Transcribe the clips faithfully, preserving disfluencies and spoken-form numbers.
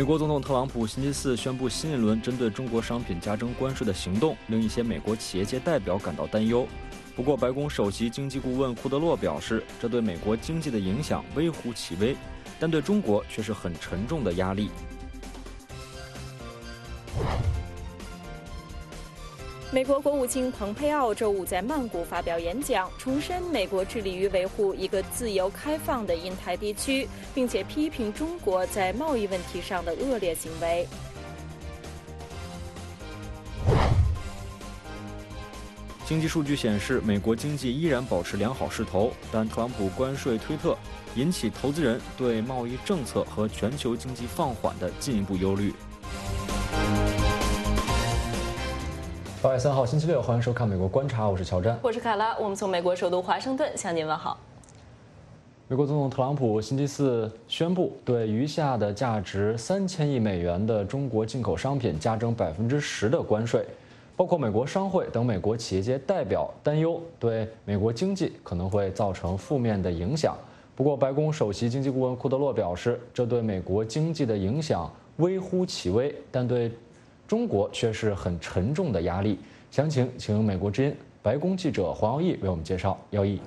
美国总统特朗普星期四宣布新一轮针对中国商品加征关税的行动，令一些美国企业界代表感到担忧。不过，白宫首席经济顾问库德洛表示，这对美国经济的影响微乎其微，但对中国却是很沉重的压力。 美国国务卿蓬佩奥周五在曼谷发表演讲，重申美国致力于维护一个自由开放的印太地区，并且批评中国在贸易问题上的恶劣行为。 经济数据显示，美国经济依然保持良好势头，但特朗普关税推特引起投资人对贸易政策和全球经济放缓的进一步忧虑。八月三号星期六，欢迎收看《美国观察》，我是乔詹， 我是卡拉，我们从美国首都华盛顿向您问好。 美国总统特朗普星期四宣布，对余下的价值三千亿美元的中国进口商品加征百分之十的关税，包括美国商会等美国企业界代表担忧，对美国经济可能会造成负面的影响。不过，白宫首席经济顾问库德洛表示，这对美国经济的影响微乎其微，但对中国却是很沉重的压力。详情请美国之音白宫记者黄耀义为我们介绍。耀义，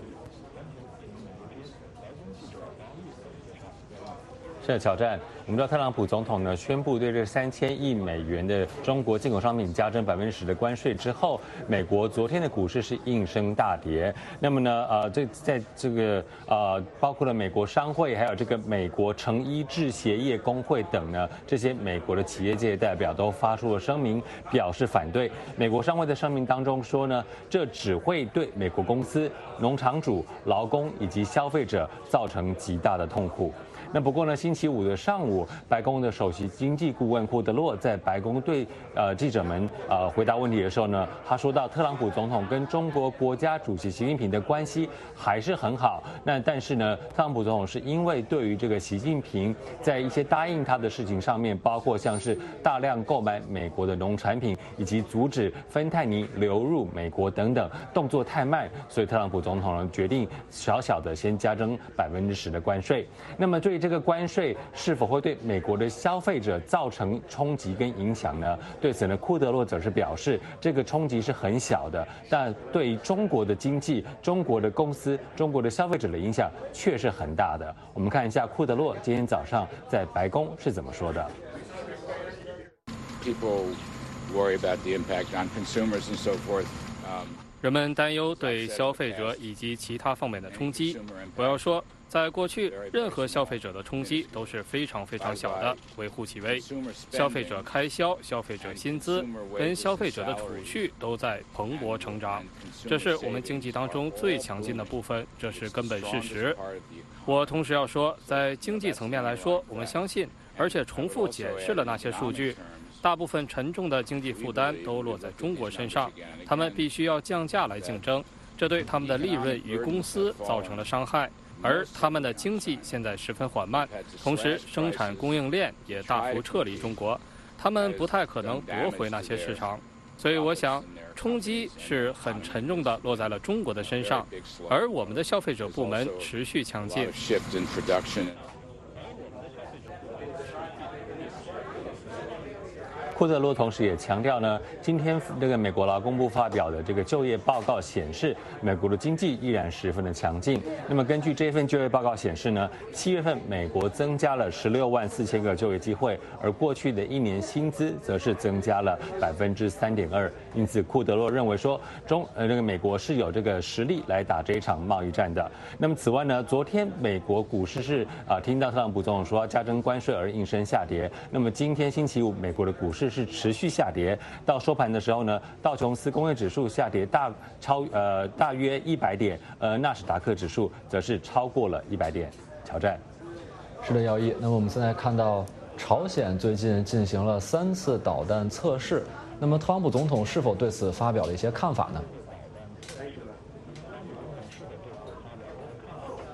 是的，挑战。我们知道特朗普总统呢宣布对这三千亿美元的中国进口商品加征百分之十的关税之后，美国昨天的股市是应声大跌。那么呢，呃，这在这个呃，包括了美国商会，还有这个美国成衣制鞋业工会等呢，这些美国的企业界代表都发出了声明，表示反对。美国商会的声明当中说呢，这只会对美国公司、农场主、劳工以及消费者造成极大的痛苦。那不过呢，星期五的上午，白宫的首席经济顾问库德洛在白宫对呃记者们呃回答问题的时候呢，他说到特朗普总统跟中国国家主席习近平的关系还是很好。那但是呢，特朗普总统是因为对于这个习近平在一些答应他的事情上面，包括像是大量购买美国的农产品，以及阻止芬太尼流入美国等等，动作太慢，所以特朗普总统呢决定小小的先加征百分之十的关税。那么对这个关税是否会对美国的消费者造成冲击跟影响呢？对此呢，库德洛则是表示，这个冲击是很小的，但对于中国的经济、中国的公司、中国的消费者的影响却是很大的。我们看一下库德洛今天早上在白宫是怎么说的。 People worry about the impact on consumers and so forth. 人们担忧对消费者以及其他方面的冲击。我要说，在过去，任何消费者的冲击都是非常非常小的，微乎其微。消费者开销、消费者薪资跟消费者的储蓄都在蓬勃成长，这是我们经济当中最强劲的部分，这是根本事实。我同时要说，在经济层面来说，我们相信，而且重复解释了那些数据。大部分沉重的经济负担都落在中国身上，他们必须要降价来竞争，这对他们的利润与公司造成了伤害，而他们的经济现在十分缓慢，同时生产供应链也大幅撤离中国，他们不太可能夺回那些市场，所以我想冲击是很沉重的落在了中国的身上，而我们的消费者部门持续强劲。 库德洛同时也强调呢，今天这个美国劳工部发表的这个就业报告显示，美国的经济依然十分的强劲。那么根据这份就业报告显示呢，七月份美国增加了十六万四千个就业机会，而过去的一年薪资则是增加了百分之三点二。因此，库德洛认为说，中呃这个美国是有这个实力来打这一场贸易战的。那么此外呢，昨天美国股市是啊、呃、听到特朗普总统说要加征关税而应声下跌。那么今天星期五，美国的股市是持续下跌，到收盘的时候呢，道琼斯工业指数下跌大超呃大约一百点，呃纳斯达克指数则是超过了一百点。挑战。 是的，姚毅。那么我们现在看到，朝鲜最近进行了三次导弹测试，那么特朗普总统是否对此发表了一些看法呢？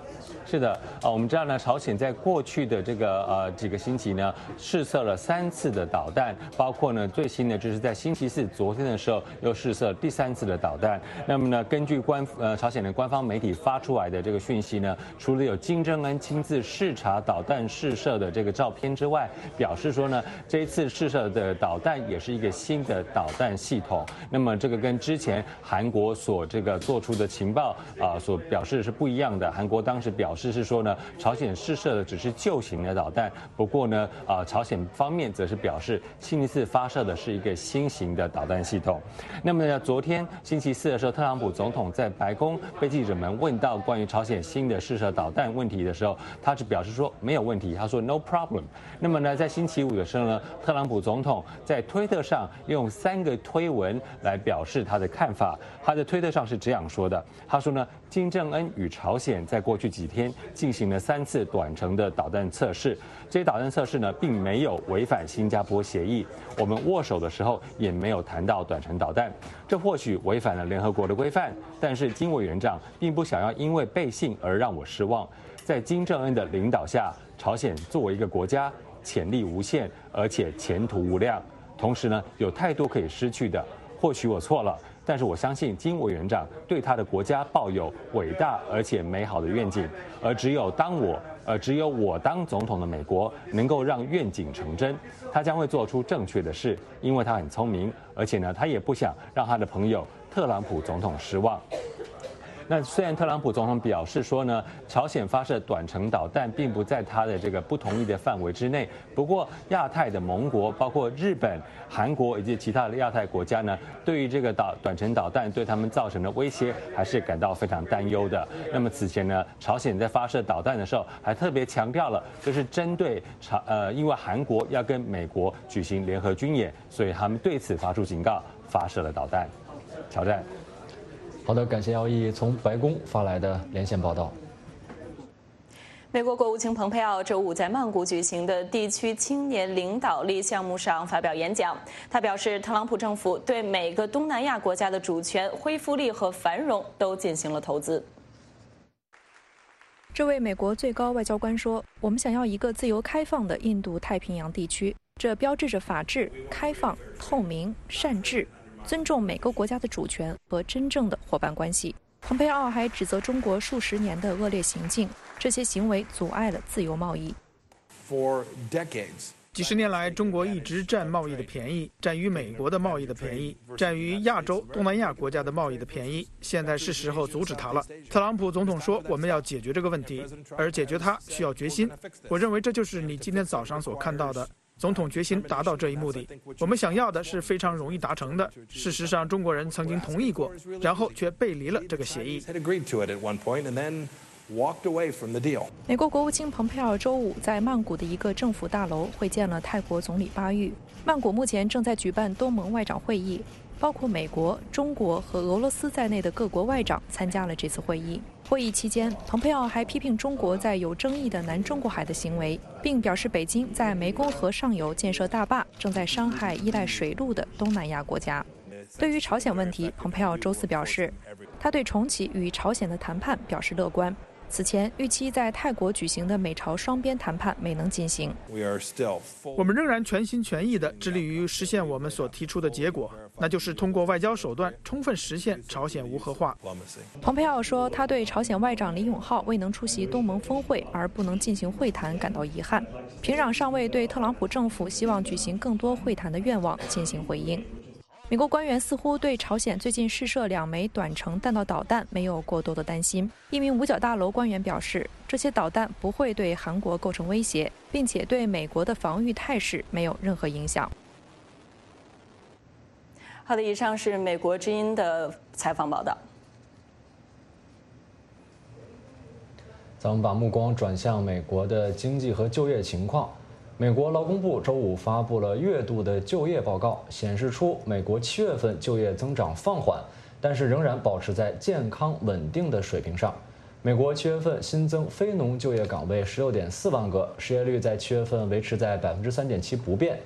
是的，啊，我们知道呢，朝鲜在过去的这个呃几个星期呢，试射了三次的导弹，包括呢最新的就是在星期四昨天的时候又试射第三次的导弹。那么呢，根据官呃朝鲜的官方媒体发出来的这个讯息呢，除了有金正恩亲自视察导弹试射的这个照片之外，表示说呢，这一次试射的导弹也是一个新的导弹系统。那么这个跟之前韩国所这个做出的情报啊、呃、所表示是不一样的。韩国当时表示。是说呢，朝鲜试射的只是旧型的导弹，不过呢，啊，朝鲜方面则是表示星期四发射的是一个新型的导弹系统。那么呢，昨天星期四的时候，特朗普总统在白宫被记者们问到关于朝鲜新的试射导弹问题的时候，他只表示说没有问题，他说 no problem。那么呢，在星期五的时候呢，特朗普总统在推特上用三个推文来表示他的看法。他的推特上是这样说的，他说呢，金正恩与朝鲜在过去几天进行了三次短程的导弹测试，这些导弹测试呢，并没有违反新加坡协议。我们握手的时候也没有谈到短程导弹，这或许违反了联合国的规范，但是金委员长并不想要因为背信而让我失望。在金正恩的领导下，朝鲜作为一个国家，潜力无限，而且前途无量，同时呢，有太多可以失去的。或许我错了。但是我相信金委员长对他的国家抱有伟大而且美好的愿景，而只有当我，呃，只有我当总统的美国能够让愿景成真，他将会做出正确的事，因为他很聪明，而且呢，他也不想让他的朋友特朗普总统失望。那虽然特朗普总统表示说呢，朝鲜发射短程导弹并不在他的这个不同意的范围之内，不过亚太的盟国，包括日本、韩国以及其他的亚太国家呢，对于这个导短程导弹对他们造成的威胁，还是感到非常担忧的。那么此前呢，朝鲜在发射导弹的时候，还特别强调了，就是针对朝呃，因为韩国要跟美国举行联合军演，所以他们对此发出警告，发射了导弹。挑战。 好的，感谢姚毅从白宫发来的连线报道。 美国国务卿蓬佩奥周五在曼谷举行的地区青年领导力项目上发表演讲。他表示，特朗普政府对每个东南亚国家的主权、恢复力和繁荣都进行了投资。 这位美国最高外交官说：“我们想要一个自由开放的印度太平洋地区，这标志着法治、开放、透明、善治。”尊重每个国家的主权和真正的伙伴关系。蓬佩奥还指责中国数十年的恶劣行径，这些行为阻碍了自由贸易。 几十年来，中国一直占贸易的便宜，占于美国的贸易的便宜，占于亚洲、东南亚国家的贸易的便宜。现在是时候阻止它了。特朗普总统说，我们要解决这个问题，而解决它需要决心。我认为这就是你今天早上所看到的。总统决心达到这一目的，我们想要的是非常容易达成的。事实上，中国人曾经同意过，然后却背离了这个协议。 美国国务卿蓬佩奥周五在曼谷的一个政府大楼会见了泰国总理巴育。曼谷目前正在举办东盟外长会议，包括美国、中国和俄罗斯在内的各国外长参加了这次会议。会议期间，蓬佩奥还批评中国在有争议的南中国海的行为，并表示北京在湄公河上游建设大坝，正在伤害依赖水路的东南亚国家。对于朝鲜问题，蓬佩奥周四表示，他对重启与朝鲜的谈判表示乐观。此前预期在泰国举行的美朝双边谈判没能进行。 我们仍然全心全意地致力于实现我们所提出的结果，那就是通过外交手段充分实现朝鲜无核化。 蓬佩奥说，他对朝鲜外长李永浩未能出席东盟峰会而不能进行会谈感到遗憾。平壤尚未对特朗普政府希望举行更多会谈的愿望进行回应。美国官员似乎对朝鲜最近试射两枚短程弹道导弹没有过多的担心。一名五角大楼官员表示，这些导弹不会对韩国构成威胁，并且对美国的防御态势没有任何影响。 好的，以上是美国之音的采访报道。 咱们把目光转向美国的经济和就业情况。美国劳工部周五发布了月度的就业报告，显示出美国七月份就业增长放缓，但是仍然保持在健康稳定的水平上。美国七月份新增非农就业岗位十六点四万个，失业率在七月份维持在百分之三点七不变。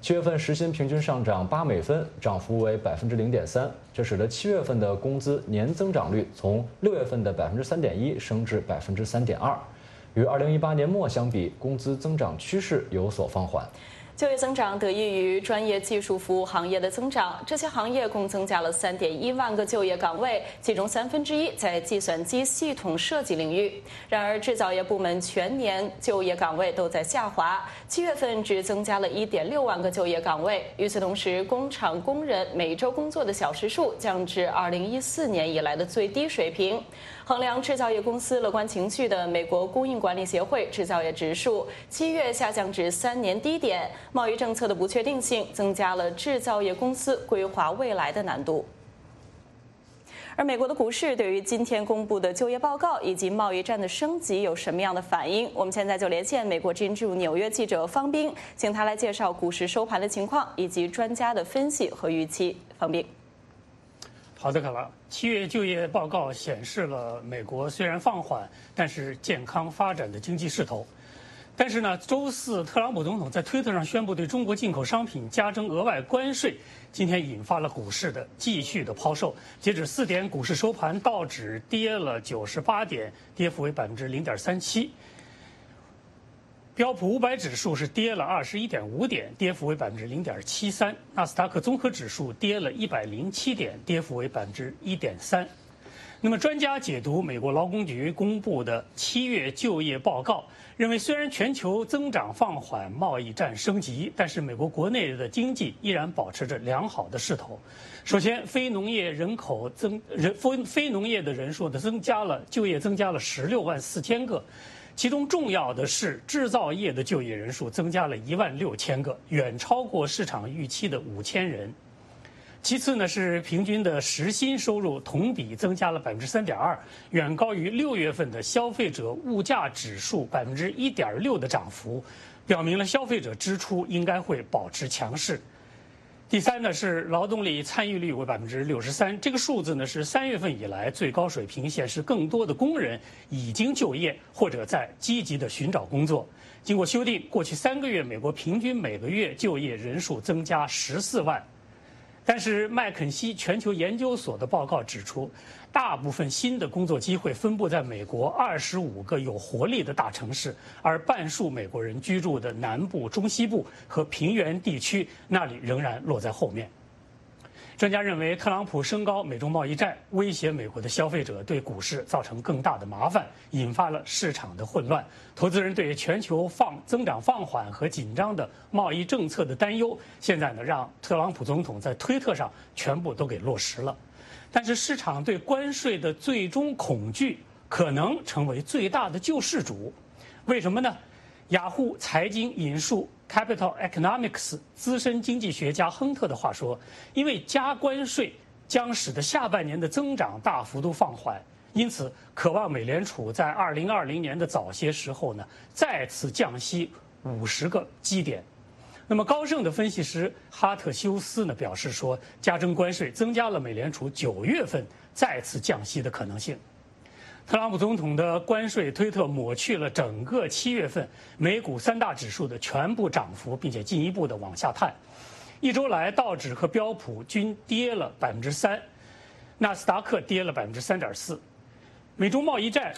七月份时薪平均上涨八美分，涨幅为百分之零点三，这使得七月份的工资年增长率从六月份的百分之三点一升至百分之三点二，与二零一八年末相比，工资增长趋势有所放缓。 就业增长得益于专业技术服务行业的增长，这些行业共增加了三点一万个就业岗位，其中三分之一在计算机系统设计领域。然而，制造业部门全年就业岗位都在下滑，七月份只增加了一点六万个就业岗位。与此同时，工厂工人每周工作的小时数降至二零一四年以来的最低水平。衡量制造业公司乐观情绪的美国供应管理协会制造业指数七月下降至三年低点。贸易政策的不确定性增加了制造业公司规划未来的难度。而美国的股市对于今天公布的就业报告以及贸易战的升级有什么样的反应？我们现在就连线美国之音驻纽约记者方冰，请他来介绍股市收盘的情况以及专家的分析和预期。方冰。 好的，卡拉。七月就业报告显示了美国虽然放缓，但是健康发展的经济势头。但是呢，周四特朗普总统在推特上宣布对中国进口商品加征额外关税，今天引发了股市的继续的抛售。截止四点，股市收盘，道指跌了九十八点，跌幅为百分之零点三七。标普五百指数是跌了二十一点五点，跌幅为百分之零点七三。纳斯达克综合指数跌了一百零七点，跌幅为百分之一点三。那么，专家解读美国劳工局公布的七月就业报告，认为虽然全球增长放缓，贸易战升级，但是美国国内的经济依然保持着良好的势头。首先，非农业人口增人非非农业的人数的增加了，就业增加了十六万四千个。其中重要的是，制造业的就业人数增加了一万六千个，远超过市场预期的五千人。其次呢，是平均的时薪收入同比增加了百分之三点二，远高于六月份的消费者物价指数百分之一点六的涨幅，表明了消费者支出应该会保持强势。第三呢，是劳动力参与率为百分之六十三，这个数字呢是三月份以来最高水平，显示更多的工人已经就业或者在积极的寻找工作。经过修订，过去三个月美国平均每个月就业人数增加十四万。但是麦肯锡全球研究所的报告指出，大部分新的工作机会分布在美国二十五个有活力的大城市，而半数美国人居住的南部、中西部和平原地区，那里仍然落在后面。专家认为，特朗普升高美中贸易战，威胁美国的消费者，对股市造成更大的麻烦，引发了市场的混乱。投资人对全球放增长放缓和紧张的贸易政策的担忧，现在呢让特朗普总统在推特上全部都给落实了。但是市场对关税的最终恐惧可能成为最大的救世主。为什么呢？雅虎财经引述 Capital Economics 资深经济学家亨特的话说，因为加关税将使得下半年的增长大幅度放缓，因此渴望美联储在二零二零年的早些时候呢再次降息五十个基点。那么高盛的分析师哈特修斯呢表示说，加征关税增加了美联储九月份再次降息的可能性。特朗普总统的关税推特抹去了整个七月份美股三大指数的全部涨幅，并且进一步的往下探。一周来，道指和标普均跌了百分之三，纳斯达克跌了百分之三点四。美中贸易战，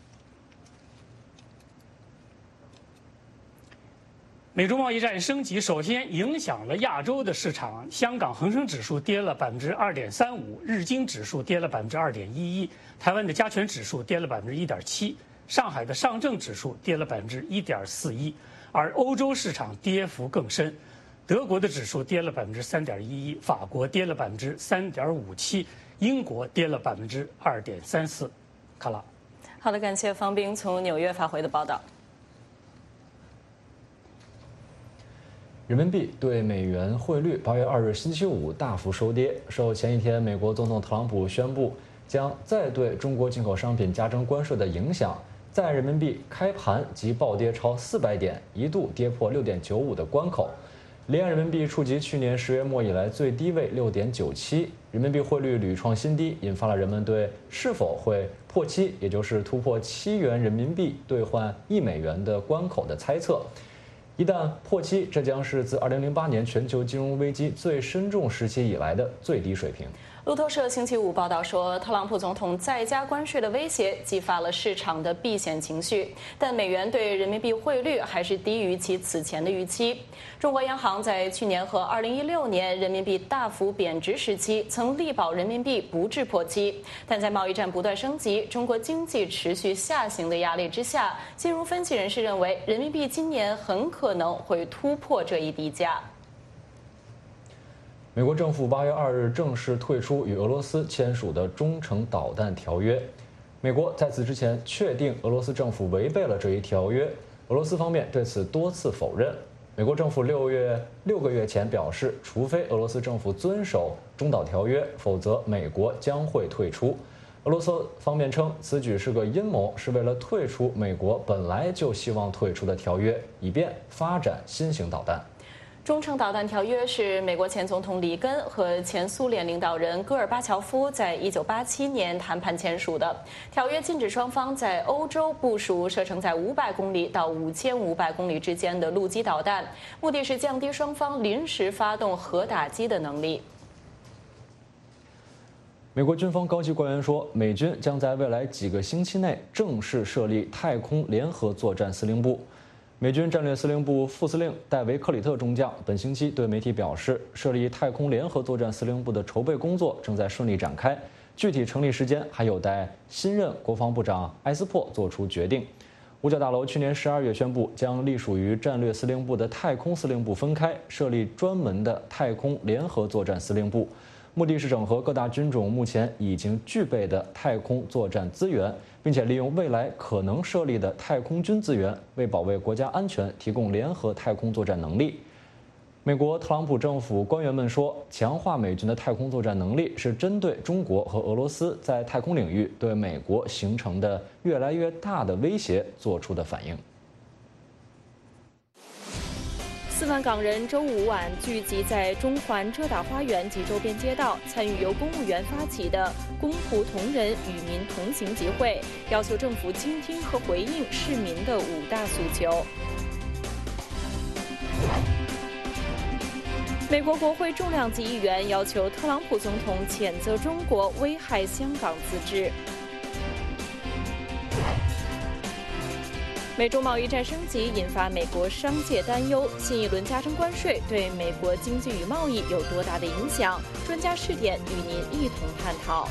美中贸易战升级，首先影响了亚洲的市场。香港恒生指数跌了百分之二点三五，日经指数跌了百分之二点一一，台湾的加权指数跌了百分之一点七，上海的上证指数跌了百分之一点四一，而欧洲市场跌幅更深，德国的指数跌了百分之三点一一，法国跌了百分之三点五七，英国跌了百分之二点三四。卡拉， 好的，感谢方冰从纽约发回的报道。 人民币对美元汇率八月二日星期五大幅收跌，受前一天美国总统特朗普宣布将再对中国进口商品加征关税的影响，在人民币开盘即暴跌超四百点，一度跌破六点九五的关口。离岸人民币触及去年十月末以来最低位六点九七，人民币汇率屡创新低，引发了人们对是否会破七，也就是突破七元人民币兑换一美元的关口的猜测。 一旦破七，这将是自二零零八年全球金融危机最深重时期以来的最低水平。 路透社星期五报道说，特朗普总统再加关税的威胁激发了市场的避险情绪，但美元对人民币汇率还是低于其此前的预期。中国央行在去年和二零一六年人民币大幅贬值时期，曾力保人民币不致破七，但在贸易战不断升级、中国经济持续下行的压力之下，金融分析人士认为，人民币今年很可能会突破这一低价。 美国政府八月二日正式退出与俄罗斯签署的中程导弹条约。美国在此之前确定俄罗斯政府违背了这一条约，俄罗斯方面对此多次否认。美国政府六月六个月前表示，除非俄罗斯政府遵守中导条约，否则美国将会退出。俄罗斯方面称，此举是个阴谋，是为了退出美国本来就希望退出的条约，以便发展新型导弹。 中程导弹条约是美国前总统里根和前苏联领导人戈尔巴乔夫在一九八七年谈判签署的。条约禁止双方在欧洲部署射程在五百公里到五千五百公里之间的陆基导弹，目的是降低双方临时发动核打击的能力。 美国军方高级官员说，美军将在未来几个星期内正式设立太空联合作战司令部。美军战略司令部副司令戴维·克里特中将本星期对媒体表示，设立太空联合作战司令部的筹备工作正在顺利展开，具体成立时间还有待新任国防部长埃斯珀做出决定。五角大楼去年十二月宣布，将隶属于战略司令部的太空司令部分开，设立专门的太空联合作战司令部。目的是整合各大军种目前已经具备的太空作战资源，并且利用未来可能设立的太空军资源，为保卫国家安全提供联合太空作战能力。美国特朗普政府官员们说，强化美军的太空作战能力是针对中国和俄罗斯在太空领域对美国形成的越来越大的威胁做出的反应。 四万港人周五晚聚集在中环遮打花园及周边街道，参与由公务员发起的“公仆同仁，与民同行”集会，要求政府倾听和回应市民的五大诉求。美国国会重量级议员要求特朗普总统谴责中国危害香港自治。美中贸易战升级，引发美国商界担忧，新一轮加征关税对美国经济与贸易有多大的影响？专家视点与您一同探讨。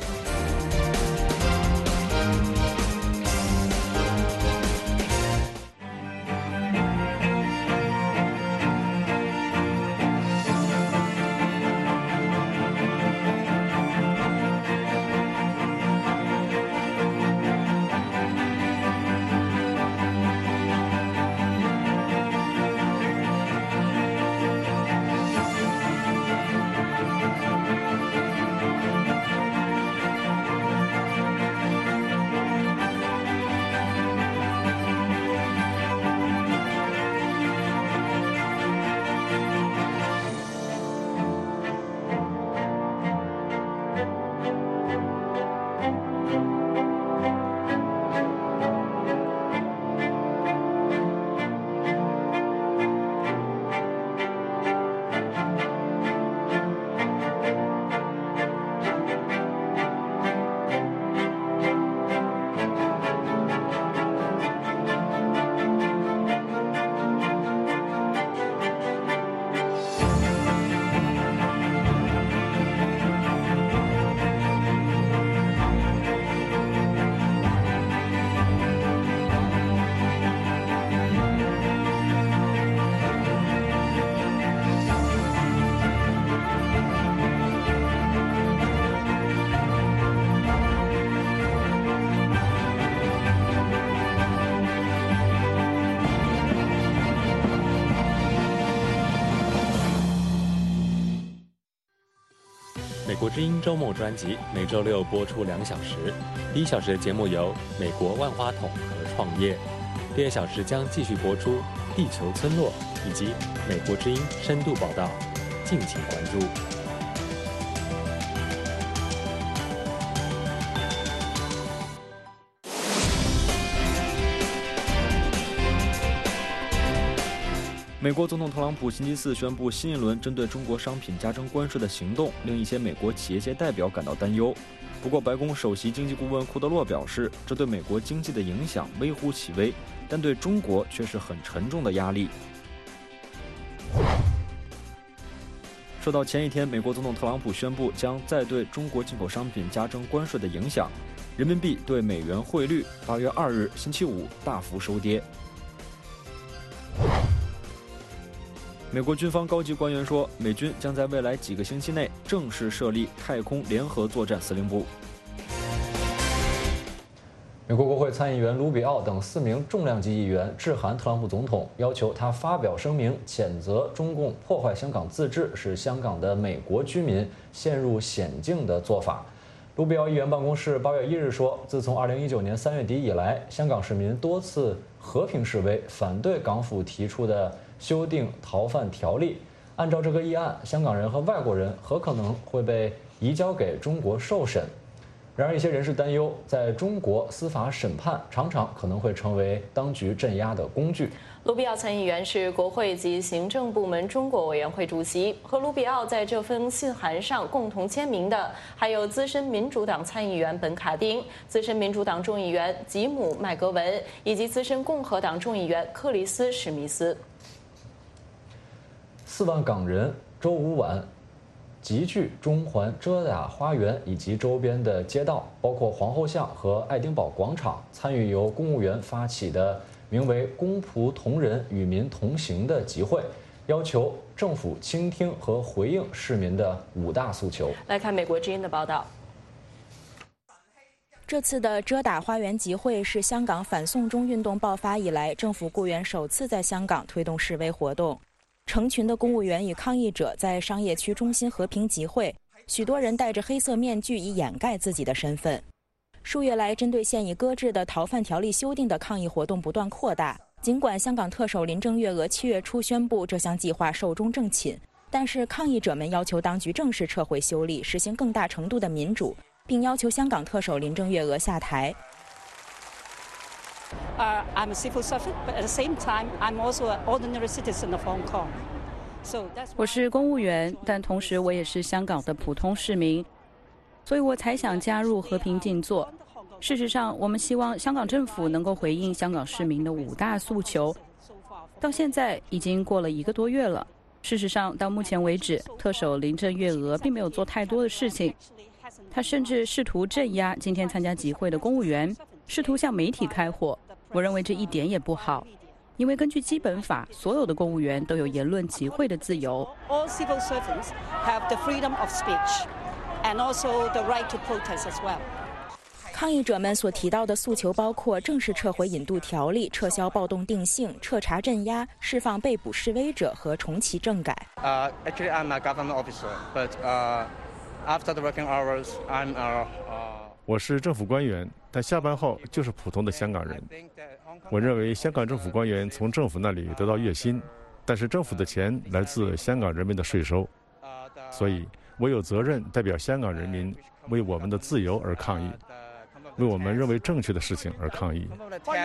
美国之音周末专辑每周六播出两小时，第一小时的节目由美国万花筒和创业，第二小时将继续播出地球村落以及美国之音深度报道，敬请关注。 美国总统特朗普星期四宣布新一轮针对中国商品加征关税的行动，令一些美国企业界代表感到担忧。不过，白宫首席经济顾问库德洛表示，这对美国经济的影响微乎其微，但对中国却是很沉重的压力。受到前一天美国总统特朗普宣布将再对中国进口商品加征关税的影响，人民币对美元汇率八月二日星期五大幅收跌。美国军方高级官员说，美军将在未来几个星期内正式设立太空联合作战司令部。美国国会参议员卢比奥等四名重量级议员致函特朗普总统，要求他发表声明，谴责中共破坏香港自治，使香港的美国居民陷入险境的做法。卢比奥议员办公室八月一日说，自从二零一九年三月底以来，香港市民多次和平示威，反对港府提出的修订逃犯条例。按照这个议案，香港人和外国人很可能会被移交给中国受审。然而，一些人士担忧，在中国司法审判常常可能会成为当局镇压的工具。 卢比奥参议员是国会及行政部门中国委员会主席，和卢比奥在这封信函上共同签名的还有资深民主党参议员本卡丁、资深民主党众议员吉姆麦格文以及资深共和党众议员克里斯史密斯。 四万港人周五晚集聚中环遮打花园以及周边的街道，包括皇后巷和爱丁堡广场，参与由公务员发起的名为“公仆同仁，与民同行”的集会，要求政府倾听和回应市民的五大诉求。 来看美国之音的报道。这次的遮打花园集会是香港反送中运动爆发以来，政府雇员首次在香港推动示威活动。成群的公务员与抗议者在商业区中心和平集会，许多人戴着黑色面具以掩盖自己的身份。数月来，针对现已搁置的逃犯条例修订的抗议活动不断扩大。尽管香港特首林郑月娥七月初宣布这项计划寿终正寝，但是抗议者们要求当局正式撤回修例，实行更大程度的民主，并要求香港特首林郑月娥下台。 Uh, I'm a civil servant, but at the same time, I'm also an ordinary citizen of Hong Kong. So that's 我是公务员，但同时我也是香港的普通市民，所以我才想加入和平静坐。事实上，我们希望香港政府能够回应香港市民的五大诉求。到现在已经过了一个多月了。事实上，到目前为止，特首林郑月娥并没有做太多的事情。她甚至试图镇压今天参加集会的公务员，试图向媒体开火。我认为这一点也不好，因为根据基本法，所有的公务员都有言论集会的自由。 All civil servants have the freedom of speech, and also the right to protest as well. 抗议者们所提到的诉求包括正式撤回引渡条例、撤销暴动定性、彻查镇压、释放被捕示威者和重启政改。 Uh, actually, I'm a government officer, but uh, after the working hours, I'm a. Uh, 我是政府官员，但下班后就是普通的香港人。我认为香港政府官员从政府那里得到月薪，但是政府的钱来自香港人民的税收，所以我有责任代表香港人民为我们的自由而抗议，为我们认为正确的事情而抗议。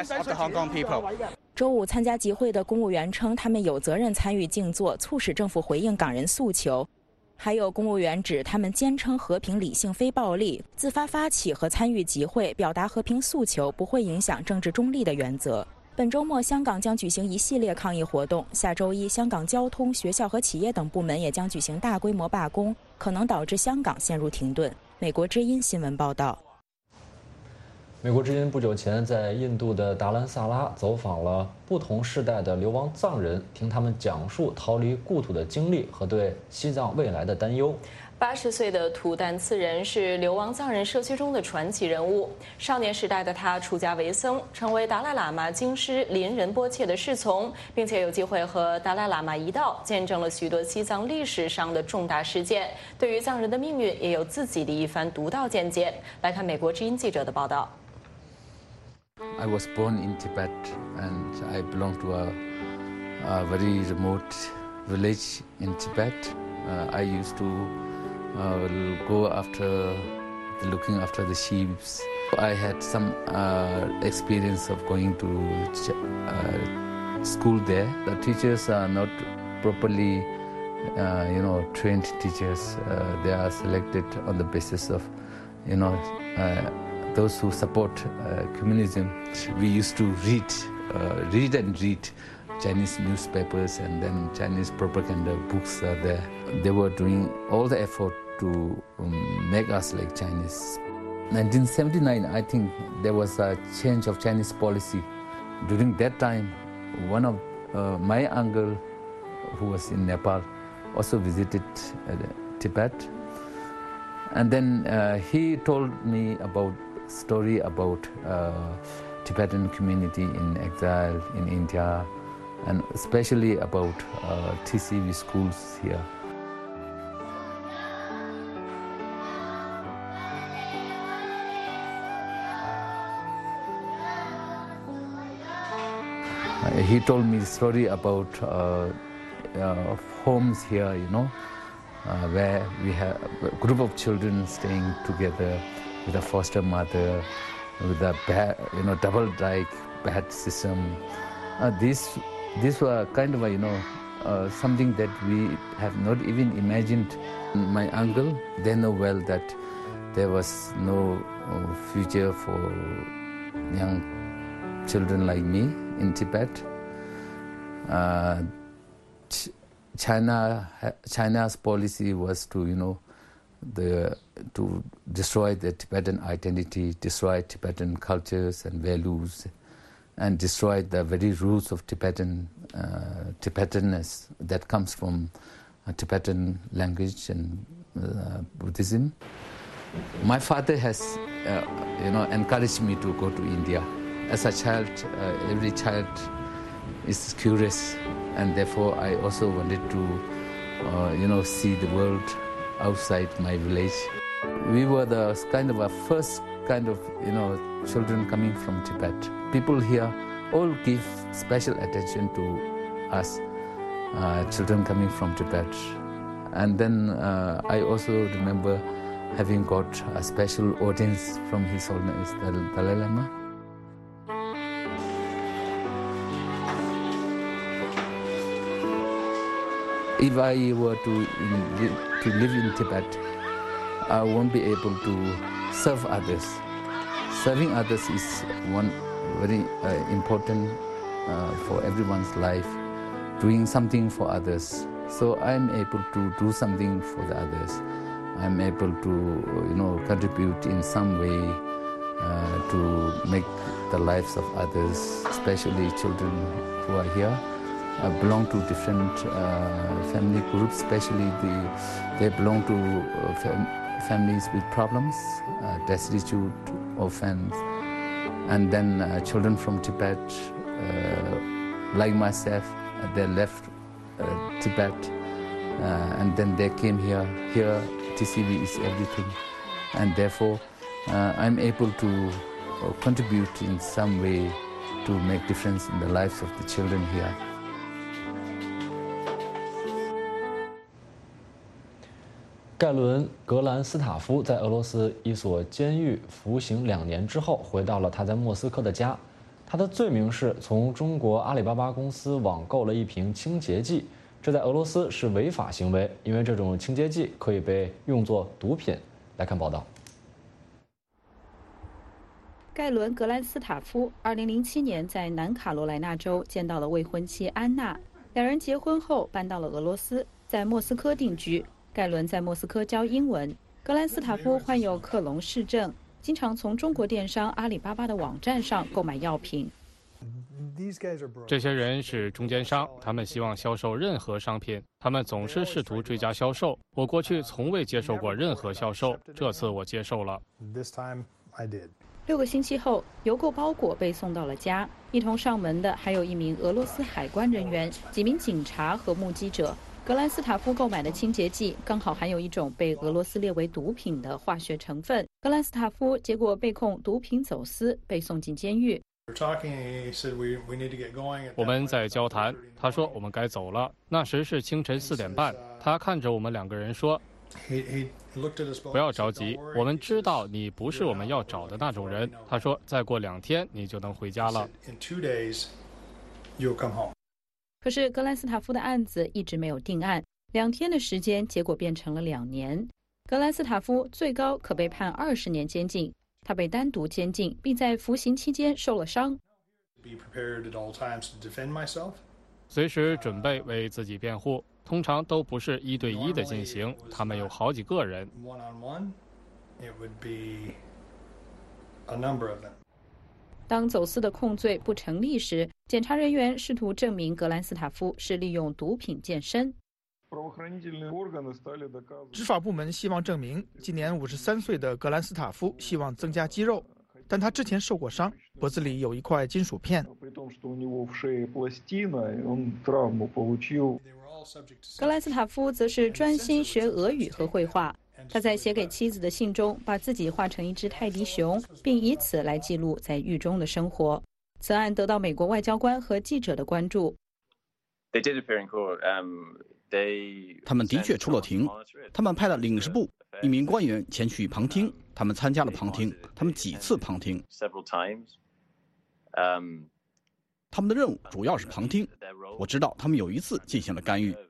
周五参加集会的公务员称，他们有责任参与静坐，促使政府回应港人诉求。还有公务员指，他们坚称和平、理性、非暴力，自发发起和参与集会，表达和平诉求，不会影响政治中立的原则。本周末，香港将举行一系列抗议活动。下周一，香港交通、学校和企业等部门也将举行大规模罢工，可能导致香港陷入停顿。美国之音新闻报道。 美国之音不久前在印度的达兰萨拉走访了不同世代的流亡藏人，听他们讲述逃离故土的经历和对西藏未来的担忧。 八十岁的图丹次人是流亡藏人社区中的传奇人物。少年时代的他出家为僧，成为达赖喇嘛经师林仁波切的侍从，并且有机会和达赖喇嘛一道见证了许多西藏历史上的重大事件，对于藏人的命运也有自己的一番独到见解。来看美国之音记者的报道。 I was born in Tibet, and I belong to a, a very remote village in Tibet. Uh, I used to uh, go after looking after the sheep. I had some uh, experience of going to uh, school there. The teachers are not properly, uh, you know, trained teachers. Uh, they are selected on the basis of, you know, uh, those who support uh, communism. We used to read, uh, read and read Chinese newspapers, and then Chinese propaganda books are there. They were doing all the effort to um, make us like Chinese. nineteen seventy-nine, I think there was a change of Chinese policy. During that time, one of uh, my uncle, who was in Nepal, also visited uh, Tibet. And then uh, he told me about story about uh, Tibetan community in exile in India, and especially about uh, T C V schools here. Uh, he told me the story about uh, uh, homes here, you know, uh, where we have a group of children staying together with a foster mother, with a bed, you know, double dike bed system. Uh, these, these were kind of a, you know, uh, something that we have not even imagined. My uncle, they know well that there was no uh, future for young children like me in Tibet. Uh, Ch China, China's policy was to, you know, the, to destroy the Tibetan identity, destroy Tibetan cultures and values, and destroy the very roots of Tibetan uh, Tibetanness that comes from uh, Tibetan language and uh, Buddhism. My father has, uh, you know, encouraged me to go to India. As a child, uh, every child is curious, and therefore I also wanted to, uh, you know, see the world outside my village. We were the kind of a first kind of, you know, children coming from Tibet. People here all give special attention to us, uh, children coming from Tibet. And then uh, I also remember having got a special audience from His Holiness the Dalai Lama. If I were to, in, to live in Tibet, I won't be able to serve others. Serving others is one very uh, important uh, for everyone's life, doing something for others. So I'm able to do something for the others. I'm able to, you know, contribute in some way uh, to make the lives of others, especially children who are here. Uh, belong to different uh, family groups, especially the, they belong to uh, fam families with problems, uh, destitute, orphans, and then uh, children from Tibet, uh, like myself, uh, they left uh, Tibet, uh, and then they came here. Here, T C V is everything, and therefore uh, I'm able to uh, contribute in some way to make difference in the lives of the children here. 盖伦·格兰斯塔夫在俄罗斯一所监狱服刑两年之后，回到了他在莫斯科的家。他的罪名是从中国阿里巴巴公司网购了一瓶清洁剂，这在俄罗斯是违法行为，因为这种清洁剂可以被用作毒品。来看报道。 盖伦·格兰斯塔夫二零零七年在南卡罗来纳州见到了未婚妻安娜，两人结婚后搬到了俄罗斯，在莫斯科定居。 盖伦在莫斯科教英文。格兰斯塔夫患有克隆氏症，经常从中国电商阿里巴巴的网站上购买药品。 这些人是中间商，他们希望销售任何商品，他们总是试图追加销售。我过去从未接受过任何销售，这次我接受了。 六个星期后，邮购包裹被送到了家，一同上门的还有一名俄罗斯海关人员、几名警察和目击者。 格兰斯塔夫购买的清洁剂刚好含有一种被俄罗斯列为毒品的化学成分。格兰斯塔夫结果被控毒品走私，被送进监狱。 我们在交谈，他说我们该走了。那时是清晨四点半，他看着我们两个人说：“不要着急，我们知道你不是我们要找的那种人。”他说：“再过两天你就能回家了。” you'll come home. 可是格兰斯塔夫的案子一直没有定案，两天的时间，结果变成了两年。格兰斯塔夫最高可被判二十年监禁，他被单独监禁，并在服刑期间受了伤。 Be prepared at all times to defend myself. 随时准备为自己辩护，通常都不是一对一的进行，他们有好几个人。 One on one, it would be a number of them. 当走私的控罪不成立时，检察人员试图证明格兰斯塔夫是利用毒品健身。 执法部门希望证明，今年五十三岁的格兰斯塔夫希望增加肌肉，但他之前受过伤，脖子里有一块金属片。 格兰斯塔夫则是专心学俄语和绘画。他在写给妻子的信中，把自己画成一只泰迪熊，并以此来记录在狱中的生活。此案得到美国外交官和记者的关注。 他们的确出了庭，他们派了领事部一名官员前去旁听，他们参加了旁听，他们几次旁听。他们的任务主要是旁听。我知道他们有一次进行了干预。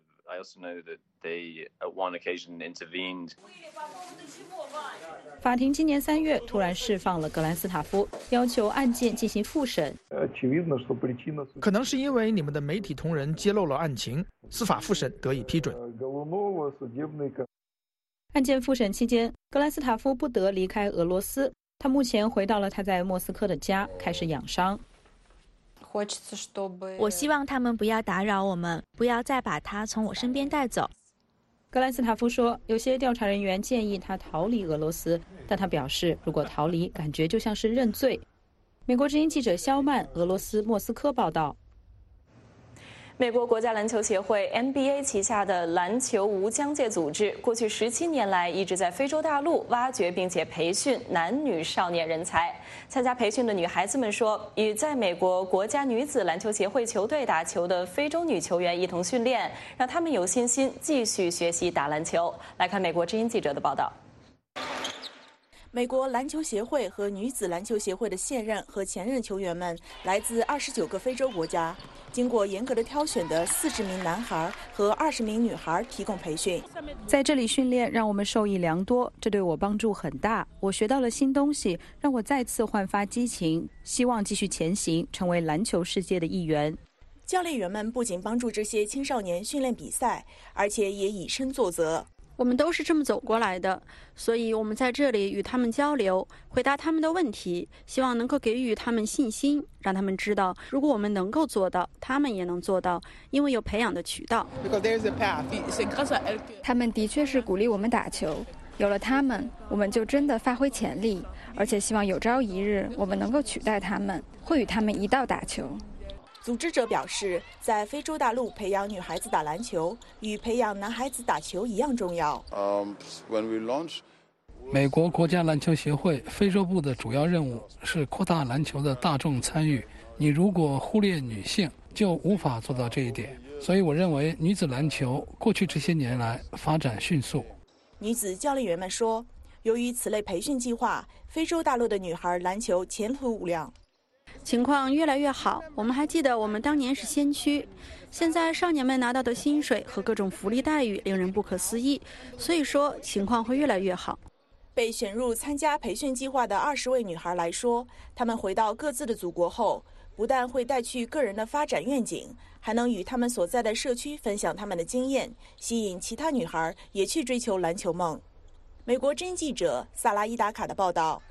法庭今年三月突然释放了格兰斯塔夫，要求案件进行复审。 可能是因为你们的媒体同仁揭露了案情，司法复审得以批准。 案件复审期间，格兰斯塔夫不得离开俄罗斯，他目前回到了他在莫斯科的家，开始养伤。 我希望他们不要打扰我们，不要再把他从我身边带走。 格兰斯塔夫说，有些调查人员建议他逃离俄罗斯，但他表示，如果逃离，感觉就像是认罪。美国之音记者肖曼，俄罗斯莫斯科报道。 美国国家篮球协会 N B A 旗下的篮球无疆界组织，过去十七年来一直在非洲大陆挖掘并且培训男女少年人才。参加培训的女孩子们说，与在美国国家女子篮球协会球队打球的非洲女球员一同训练，让她们有信心继续学习打篮球。来看美国之音记者的报道。 美国篮球协会和女子篮球协会的现任和前任球员们来自二十九个非洲国家，经过严格的挑选的四十名男孩和二十名女孩提供培训。 在这里训练让我们受益良多，这对我帮助很大。我学到了新东西，让我再次焕发激情，希望继续前行，成为篮球世界的一员。 教练员们不仅帮助这些青少年训练比赛，而且也以身作则。 我们都是这么走过来的，所以我们在这里与他们交流，回答他们的问题，希望能够给予他们信心，让他们知道，如果我们能够做到，他们也能做到，因为有培养的渠道。 他们的确是鼓励我们打球，有了他们，我们就真的发挥潜力，而且希望有朝一日我们能够取代他们，会与他们一道打球。 组织者表示，在非洲大陆培养女孩子打篮球与培养男孩子打球一样重要。 Um, when we launch... 美国国家篮球协会非洲部的主要任务是扩大篮球的大众参与。你如果忽略女性，就无法做到这一点。所以我认为女子篮球过去这些年来发展迅速。 女子教练员们说，由于此类培训计划，非洲大陆的女孩篮球前途无量。 情况越来越好，我们还记得我们当年是先驱，现在少年们拿到的薪水和各种福利待遇令人不可思议，所以说情况会越来越好。 被选入参加培训计划的二十位女孩来说，她们回到各自的祖国后，不但会带去个人的发展愿景，还能与她们所在的社区分享她们的经验，吸引其他女孩也去追求篮球梦。美国之音记者萨拉伊达卡的报道。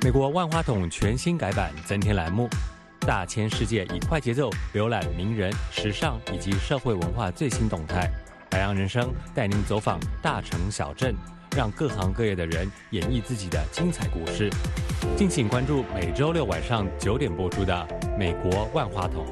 美国万花筒全新改版增添栏目，大千世界以快节奏浏览名人、时尚以及社会文化最新动态。白羊人生带您走访大城小镇，让各行各业的人演绎自己的精彩故事。敬请关注每周六晚上九点播出的《美国万花筒》。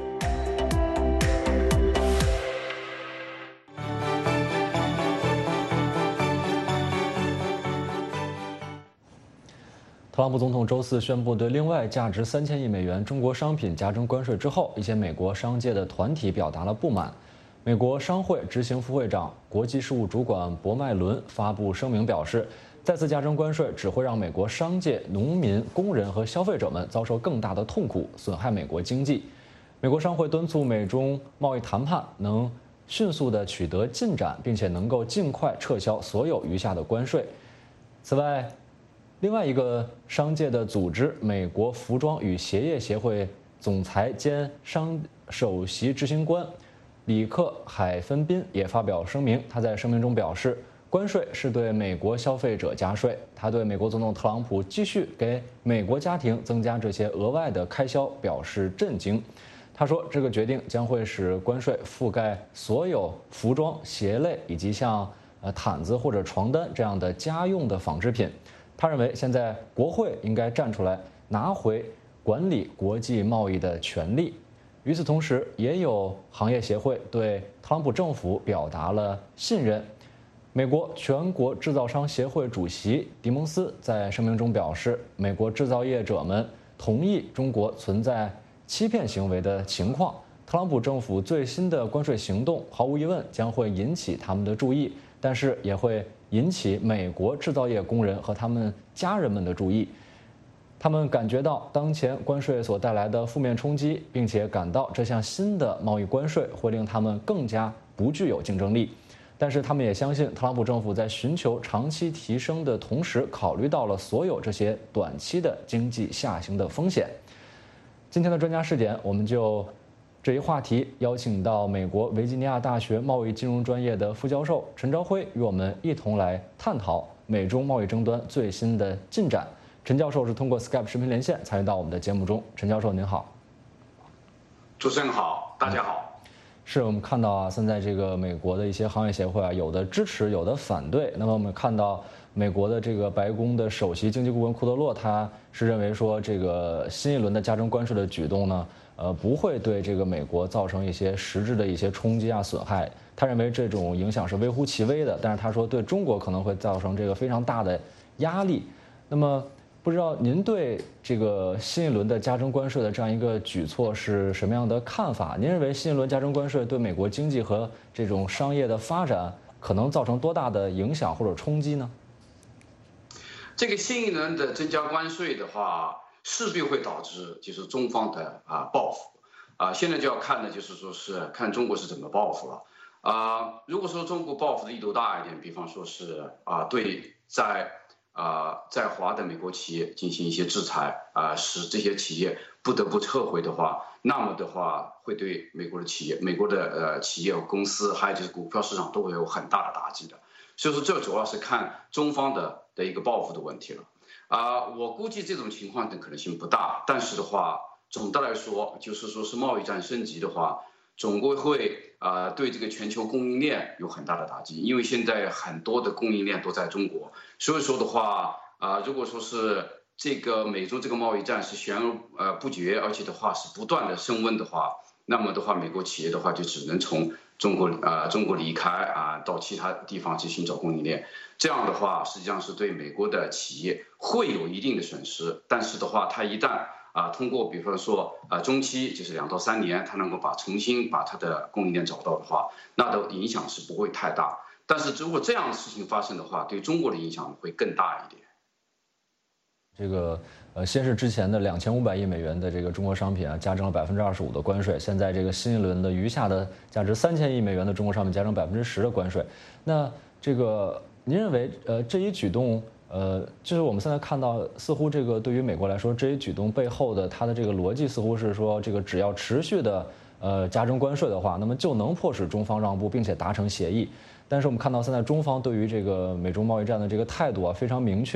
特朗普总统周四宣布对另外价值三千亿美元中国商品加征关税之后，一些美国商界的团体表达了不满。美国商会执行副会长、国际事务主管博麦伦发布声明表示，再次加征关税只会让美国商界、农民、工人和消费者们遭受更大的痛苦，损害美国经济。美国商会敦促美中贸易谈判能迅速地取得进展，并且能够尽快撤销所有余下的关税。此外，另外一个商界的组织——美国服装与鞋业协会总裁兼商首席执行官里克·海芬宾也发表声明。他在声明中表示，关税是对美国消费者加税。他对美国总统特朗普继续给美国家庭增加这些额外的开销表示震惊。他说，这个决定将会使关税覆盖所有服装、鞋类以及像呃毯子或者床单这样的家用的纺织品。他认为，现在国会应该站出来，拿回管理国际贸易的权利。与此同时，也有行业协会对特朗普政府表达了信任。美国全国制造商协会主席迪蒙斯在声明中表示，美国制造业者们同意中国存在欺骗行为的情况。特朗普政府最新的关税行动毫无疑问将会引起他们的注意，但是也会引起美国制造业工人和他们家人们的注意。他们感觉到当前关税所带来的负面冲击，并且感到这项新的贸易关税会令他们更加不具有竞争力。但是他们也相信，特朗普政府在寻求长期提升的同时，考虑到了所有这些短期的经济下行的风险。今天的专家视点，我们就这一话题邀请到美国维吉尼亚大学贸易金融专业的副教授陈朝晖，与我们一同来探讨美中贸易争端最新的进展。陈教授是通过 Skype 视频连线参与到我们的节目中。陈教授您好。 主持人好，大家好。 是我们看到啊，现在这个美国的一些行业协会啊，有的支持，有的反对。那么我们看到美国的这个白宫的首席经济顾问库德洛，他是认为说，这个新一轮的加征关税的举动呢，呃，不会对这个美国造成一些实质的一些冲击啊、损害。他认为这种影响是微乎其微的，但是他说对中国可能会造成这个非常大的压力。那么不知道您对这个新一轮的加征关税的这样一个举措是什么样的看法？您认为新一轮加征关税对美国经济和这种商业的发展可能造成多大的影响或者冲击呢？ 这个新一轮的增加关税的话，势必会导致就是中方的啊报复啊。现在就要看的就是说是看中国是怎么报复了啊。如果说中国报复的力度大一点，比方说是啊对在啊，在华的美国企业进行一些制裁啊，使这些企业不得不撤回的话，那么的话会对美国的企业、美国的呃企业和公司，还有就是股票市场都会有很大的打击的。所以说，这主要是看中方的的一个报复的问题了。啊，我估计这种情况的可能性不大，但是的话，总的来说，就是说是贸易战升级的话，总归会啊、呃、对这个全球供应链有很大的打击，因为现在很多的供应链都在中国。所以说的话，啊、呃，如果说是这个美中这个贸易战是悬而呃不决，而且的话是不断的升温的话，那么的话，美国企业的话就只能从中国啊、呃、中国离开啊，到其他地方去寻找供应链。这样的话，实际上是对美国的企业会有一定的损失。但是的话，它一旦啊通过比方说啊中期就是两到三年，它能够把重新把它的供应链找到的话，那的影响是不会太大。但是如果这样的事情发生的话，对中国的影响会更大一点。 这个呃，先是之前的两千五百亿美元的这个中国商品啊，加征了百分之二十五的关税，现在这个新一轮的余下的价值三千亿美元的中国商品加征百分之十的关税。那这个您认为呃这一举动呃，就是我们现在看到，似乎这个对于美国来说，这一举动背后的它的这个逻辑似乎是说，这个只要持续的呃加征关税的话，那么就能迫使中方让步，并且达成协议。但是我们看到现在中方对于这个美中贸易战的这个态度啊非常明确，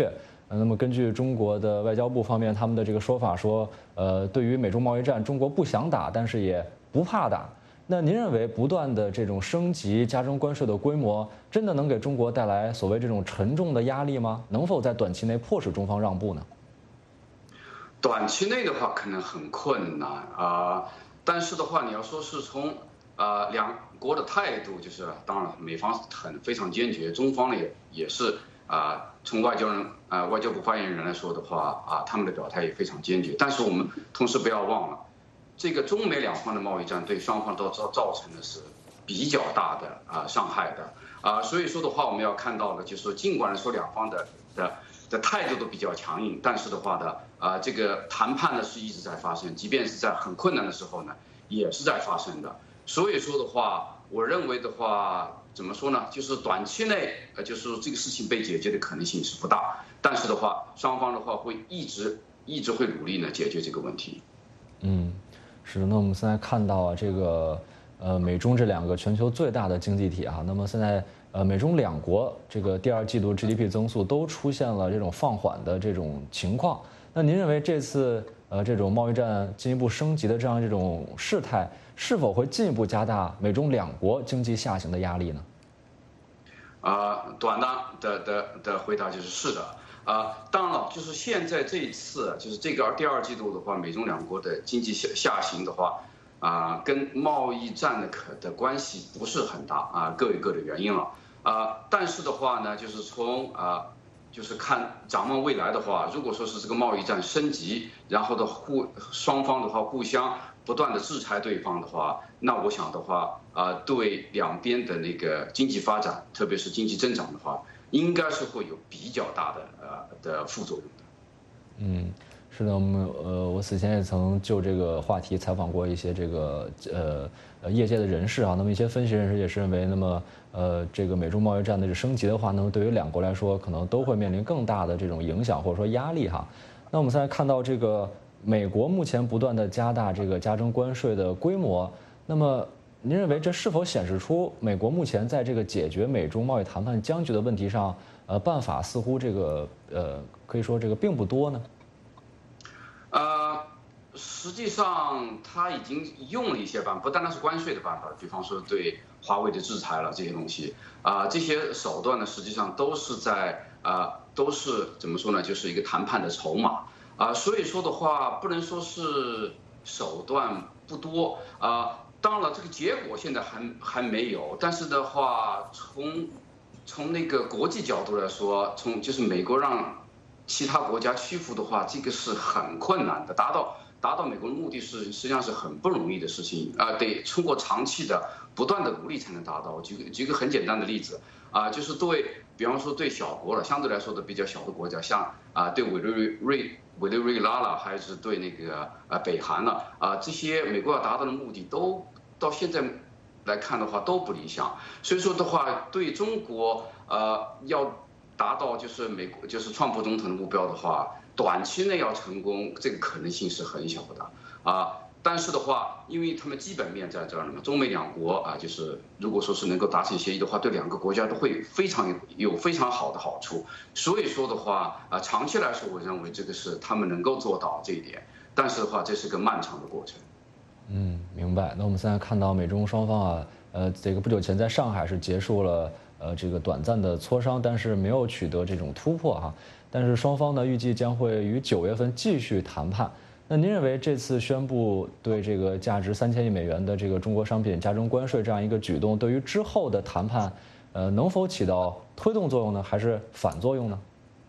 那么根据中国的外交部方面他们的这个说法说，呃，对于美中贸易战，中国不想打，但是也不怕打。那您认为不断的这种升级、加征关税的规模，真的能给中国带来所谓这种沉重的压力吗？能否在短期内迫使中方让步呢？ 短期内的话可能很困难啊、呃，但是的话，你要说是从啊、呃、两国的态度，就是当然美方很非常坚决，中方呢也也是啊、呃，从外交人啊、呃、外交部发言人来说的话啊、呃，他们的表态也非常坚决。但是我们同时不要忘了。这个中美两方的贸易战对双方都造造成的是比较大的啊伤害的啊，所以说的话，我们要看到的就是说，尽管说两方的的的态度都比较强硬，但是的话呢啊，这个谈判呢是一直在发生，即便是在很困难的时候呢，也是在发生的。所以说的话，我认为的话，怎么说呢？就是短期内呃，就是这个事情被解决的可能性是不大，但是的话，双方的话会一直一直会努力呢解决这个问题。 嗯。是，那我们现在看到啊，这个呃美中这两个全球最大的经济体啊，那么现在呃美中两国这个第二季度 G D P 增速都出现了这种放缓的这种情况。那您认为这次呃这种贸易战进一步升级的这样这种事态，是否会进一步加大美中两国经济下行的压力呢？ 啊、呃，短的的的的回答就是是的。啊，当然了，就是现在这一次，就是这个第二季度的话，美中两国的经济下下行的话，啊，跟贸易战的可的关系不是很大啊，各有各的原因了啊。但是的话呢，就是从啊，就是看展望未来的话，如果说是这个贸易战升级，然后的互双方的话互相不断的制裁对方的话，那我想的话啊，对两边的那个经济发展，特别是经济增长的话。应该是会有比较大的呃的副作用的。 嗯，是的，我们呃，我此前也曾就这个话题采访过一些这个呃呃业界的人士啊。那么一些分析人士也是认为，那么呃这个美中贸易战的这升级的话，那么对于两国来说，可能都会面临更大的这种影响或者说压力哈。那我们现在看到这个美国目前不断的加大这个加征关税的规模，那么。您认为这是否显示出美国目前在这个解决美中贸易谈判僵局的问题上，呃，办法似乎这个呃，可以说这个并不多呢？ 呃，实际上他已经用了一些办法，不单单是关税的办法，比方说对华为的制裁了这些东西啊、呃，这些手段呢，实际上都是在啊、呃，都是怎么说呢，就是一个谈判的筹码啊、呃，所以说的话，不能说是手段不多啊。呃当然了，这个结果现在还还没有，但是的话，从从那个国际角度来说，从就是美国让其他国家屈服的话，这个是很困难的，达到达到美国的目的是实际上是很不容易的事情啊、呃，得通过长期的不断的努力才能达到。举个举个很简单的例子啊、呃，就是对，比方说对小国了，相对来说的比较小的国家，像啊、呃、对委内瑞委内瑞拉了，还是对那个呃北韩了啊、呃，这些美国要达到的目的都到现在来看的话都不理想。所以说的话，对中国呃要达到就是美国就是川普总统的目标的话，短期内要成功，这个可能性是很小的啊。但是的话，因为他们基本面在这儿呢嘛，中美两国啊，就是如果说是能够达成协议的话，对两个国家都会非常有非常好的好处。所以说的话啊，长期来说，我认为这个是他们能够做到这一点。但是的话，这是个漫长的过程。 嗯，明白。那我们现在看到美中双方啊，呃，这个不久前在上海是结束了呃这个短暂的磋商，但是没有取得这种突破哈。但是双方呢预计将会于九月份继续谈判。那您认为这次宣布对这个价值三千亿美元的这个中国商品加征关税这样一个举动，对于之后的谈判，呃，能否起到推动作用呢，还是反作用呢？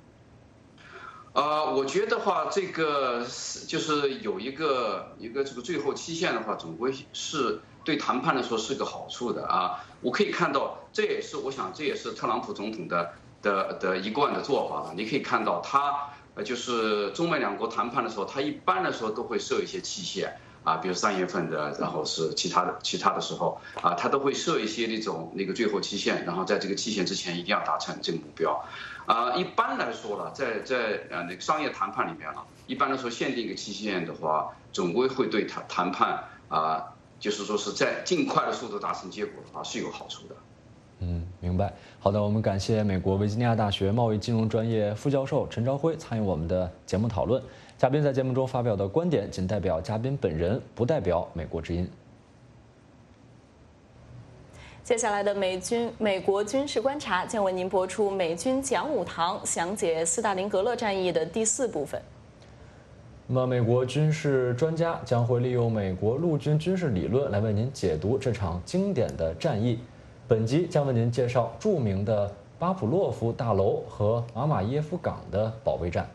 呃，我觉得话，这个就是有一个一个这个最后期限的话，总归是对谈判来说是个好处的啊。我可以看到，这也是我想这也是特朗普总统的的的一贯的做法了。你可以看到他呃，就是中美两国谈判的时候，他一般的时候都会设一些期限啊，比如三月份的，然后是其他的其他的时候啊，他都会设一些那种那个最后期限，然后在这个期限之前一定要达成这个目标。啊，一般来说了，在在呃那个商业谈判里面了，一般来说限定一个期限的话，总归会对谈谈判啊，就是说是在尽快的速度达成结果的话是有好处的。 嗯，明白。 败。好的，我们感谢美国维吉尼亚大学贸易金融专业副教授陈朝辉参与我们的节目讨论。嘉宾在节目中发表的观点仅代表嘉宾本人，不代表美国之音。 接下来的美军美国军事观察将为您播出美军讲武堂详解斯大林格勒战役的第四部分。那么，美国军事专家将会利用美国陆军军事理论来为您解读这场经典的战役。本集将为您介绍著名的巴甫洛夫大楼和马马耶夫港的保卫战。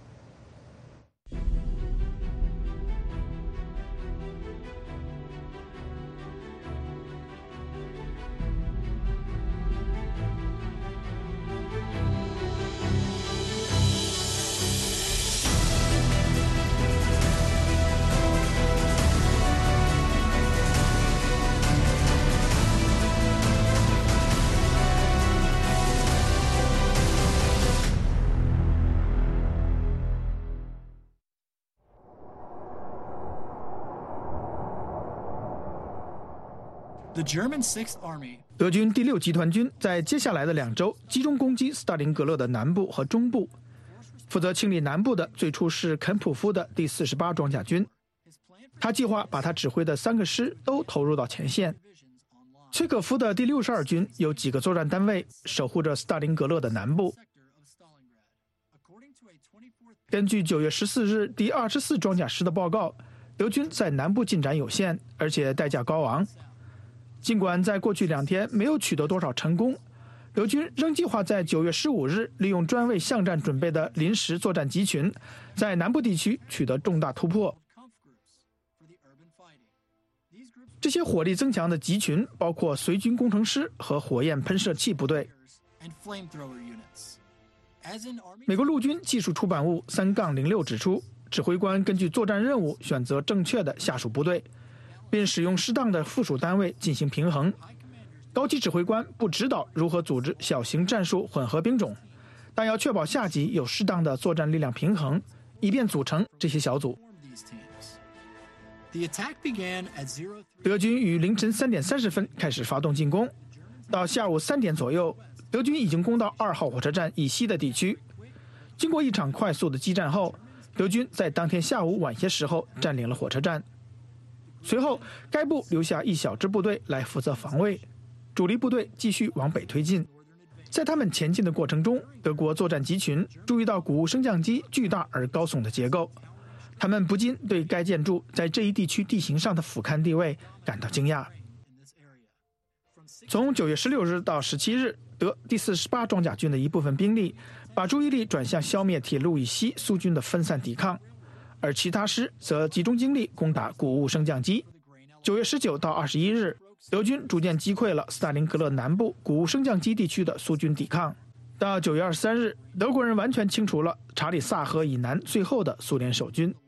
德军第六集团军在接下来的两周集中攻击斯大林格勒的南部和中部。负责清理南部的最初是肯普夫的第四十八装甲军，他计划把他指挥的三个师都投入到前线。崔可夫的第六十二军有几个作战单位守护着斯大林格勒的南部。根据九月十四日第二十四装甲师的报告，德军在南部进展有限，而且代价高昂。尽管在过去两天没有取得多少成功，德军仍计划在九月十五日利用专为巷战准备的临时作战集群，在南部地区取得重大突破。这些火力增强的集群包括随军工程师和火焰喷射器部队。美国陆军技术出版物三杠零六指出，指挥官根据作战任务选择正确的下属部队，并使用适当的附属单位进行平衡。高级指挥官不指导如何组织小型战术混合兵种，但要确保下级有适当的作战力量平衡，以便组成这些小组。德军于凌晨三点三十分开始发动进攻，到下午三点左右，德军已经攻到二号火车站以西的地区。经过一场快速的激战后，德军在当天下午晚些时候占领了火车站。随后，该部留下一小支部队来负责防卫，主力部队继续往北推进。在他们前进的过程中，德国作战集群注意到谷物升降机巨大而高耸的结构，他们不禁对该建筑在这一地区地形上的俯瞰地位感到惊讶。从九月十六日到十七日，德第四十八装甲军的一部分兵力把注意力转向消灭铁路以西苏军的分散抵抗，而其他师则集中精力攻打谷物升降机。九月十九到二十一日，德军逐渐击溃了斯大林格勒南部谷物升降机地区的苏军抵抗。到九月二十三日，德国人完全清除了查理萨河以南最后的苏联守军。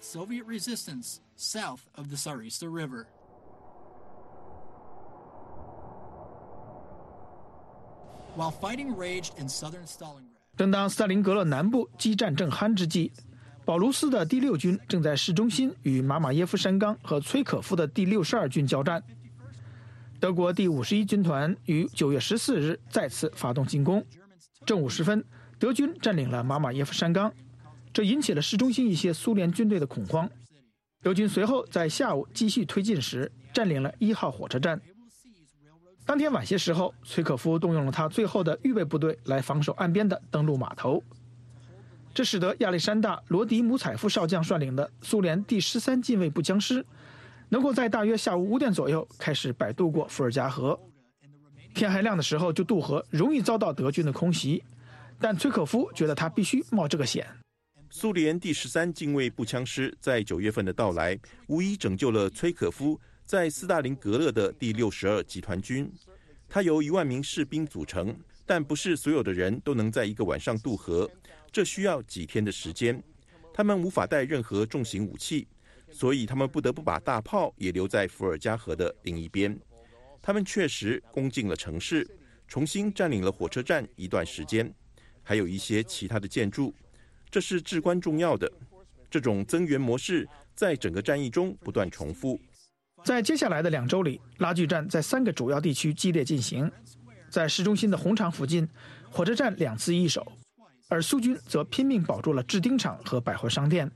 正当斯大林格勒南部激战正酣之际，保卢斯的第六军正在市中心与马马耶夫山冈和崔可夫的第六十二军交战。德国第五十一军团于九月十四日再次发动进攻。正午时分，德军占领了马马耶夫山冈，这引起了市中心一些苏联军队的恐慌。德军随后在下午继续推进时，占领了一号火车站。当天晚些时候，崔可夫动用了他最后的预备部队来防守岸边的登陆码头，这使得亚历山大·罗迪姆采夫少将率领的苏联第十三近卫步枪师能够在大约下午五点左右开始摆渡过伏尔加河。天还亮的时候就渡河，容易遭到德军的空袭，但崔可夫觉得他必须冒这个险。 苏联第十三近卫步枪师在九月份的到来，无疑拯救了崔可夫在斯大林格勒的第六十二集团军。它由一万名士兵组成，但不是所有的人都能在一个晚上渡河，这需要几天的时间。他们无法带任何重型武器，所以他们不得不把大炮也留在伏尔加河的另一边。他们确实攻进了城市，重新占领了火车站一段时间，还有一些其他的建筑，这是至关重要的。这种增援模式在整个战役中不断重复。 在接下来的两周里，拉锯战在三个主要地区激烈进行。 在市中心的红场附近，火车站两次易手，而苏军则拼命保住了制丁厂和百货商店。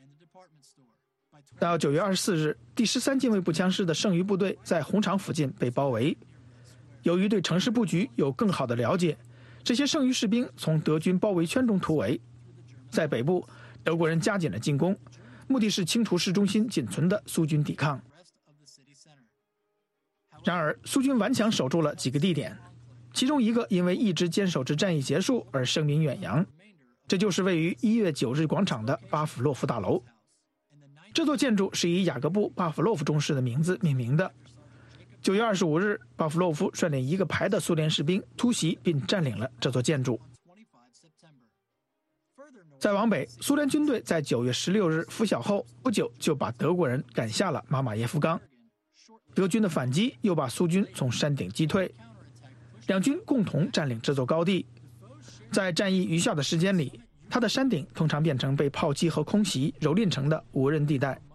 到九月二十四日，第十三近卫步枪师的剩余部队在红场附近被包围。由于对城市布局有更好的了解，这些剩余士兵从德军包围圈中突围。在北部，德国人加紧了进攻，目的是清除市中心仅存的苏军抵抗。然而，苏军顽强守住了几个地点，其中一个因为一直坚守至战役结束而声名远扬，这就是位于一月九日广场的巴甫洛夫大楼。这座建筑是以雅各布·巴甫洛夫中士的名字命名的。九月二十五日，巴甫洛夫率领一个排的苏联士兵突袭并占领了这座建筑。再往北，苏联军队在九月十六日拂晓后不久就把德国人赶下了马马耶夫冈。德军的反击又把苏军从山顶击退，两军共同占领这座高地。在战役余下的时间里，它的山顶通常变成被炮击和空袭蹂躏成的无人地带。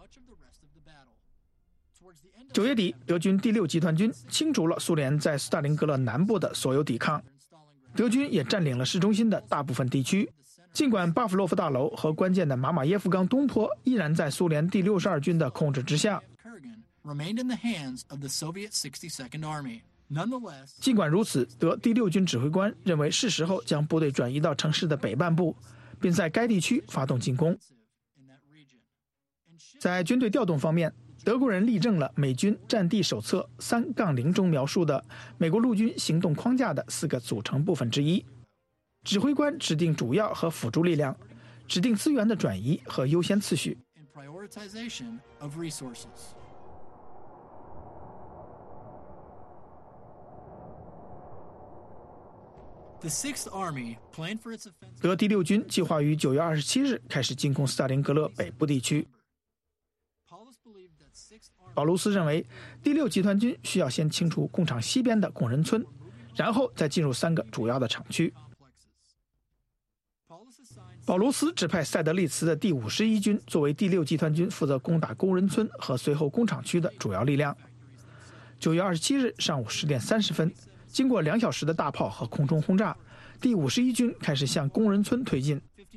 九月底，德军第六集团军清除了苏联在斯大林格勒南部的所有抵抗，德军也占领了市中心的大部分地区。尽管巴甫洛夫大楼和关键的马马耶夫冈东坡依然在苏联第六十二军的控制之下，尽管如此，德第六军指挥官认为是时候将部队转移到城市的北半部，并在该地区发动进攻。在军队调动方面，德国人例证了美军战地手册三杠零中描述的美国陆军行动框架的四个组成部分之一。指挥官指定主要和辅助力量，指定资源的转移和优先次序。德第六军计划于九月二十七日开始进攻斯大林格勒北部地区。保卢斯认为，第六集团军需要先清除工厂西边的工人村，然后再进入三个主要的厂区。保卢斯指派塞德利茨的第五十一军作为第六集团军负责攻打工人村和随后工厂区的主要力量。九月二十七日上午十点三十分，经过两小时的大炮和空中轰炸，第五十一军开始向工人村推进。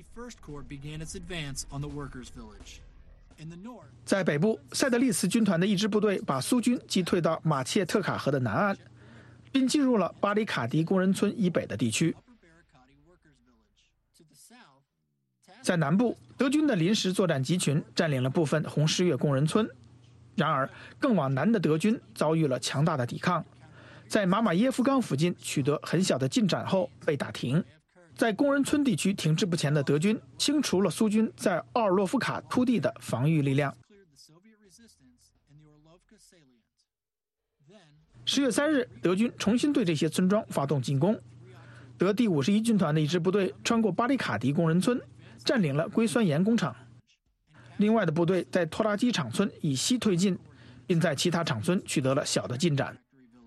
在北部，塞德利茨军团的一支部队把苏军击退到马切特卡河的南岸，并进入了巴里卡迪工人村以北的地区。在南部，德军的临时作战集群占领了部分红十月工人村，然而更往南的德军遭遇了强大的抵抗，在马马耶夫冈附近取得很小的进展后被打停。在工人村地区停滞不前的德军清除了苏军在奥尔洛夫卡突地的防御力量。十月三日，德军重新对这些村庄发动进攻。德第五十一军团的一支部队穿过巴里卡迪工人村，占领了硅酸盐工厂。另外的部队在托拉基厂村以西推进，并在其他厂村取得了小的进展。